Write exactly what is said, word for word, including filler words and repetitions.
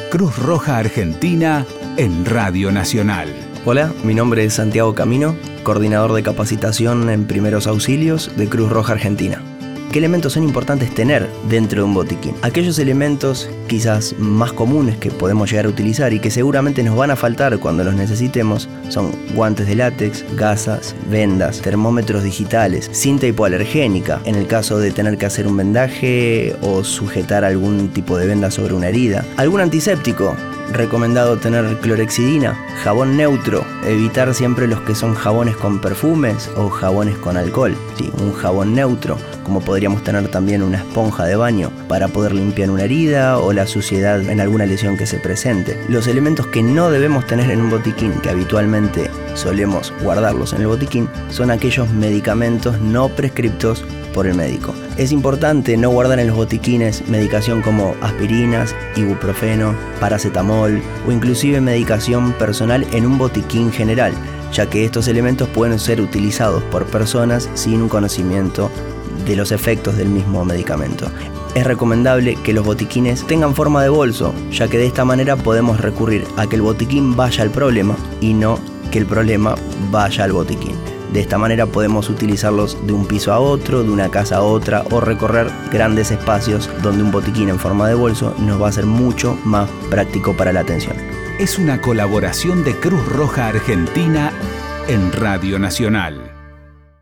Cruz Roja Argentina en Radio Nacional. Hola, mi nombre es Santiago Camino, coordinador de capacitación en primeros auxilios de Cruz Roja Argentina. ¿Qué elementos son importantes tener dentro de un botiquín? Aquellos elementos quizás más comunes que podemos llegar a utilizar y que seguramente nos van a faltar cuando los necesitemos son guantes de látex, gasas, vendas, termómetros digitales, cinta hipoalergénica en el caso de tener que hacer un vendaje o sujetar algún tipo de venda sobre una herida, algún antiséptico. Recomendado tener clorexidina, jabón neutro, evitar siempre los que son jabones con perfumes o jabones con alcohol. Sí, un jabón neutro, como podríamos tener también una esponja de baño para poder limpiar una herida o la suciedad en alguna lesión que se presente. Los elementos que no debemos tener en un botiquín, que habitualmente solemos guardarlos en el botiquín, son aquellos medicamentos no prescriptos por el médico. Es importante no guardar en los botiquines medicación como aspirinas, ibuprofeno, paracetamol o inclusive medicación personal en un botiquín general, ya que estos elementos pueden ser utilizados por personas sin un conocimiento de los efectos del mismo medicamento. Es recomendable que los botiquines tengan forma de bolso, ya que de esta manera podemos recurrir a que el botiquín vaya al problema y no que el problema vaya al botiquín. De esta manera podemos utilizarlos de un piso a otro, de una casa a otra o recorrer grandes espacios donde un botiquín en forma de bolso nos va a ser mucho más práctico para la atención. Es una colaboración de Cruz Roja Argentina en Radio Nacional.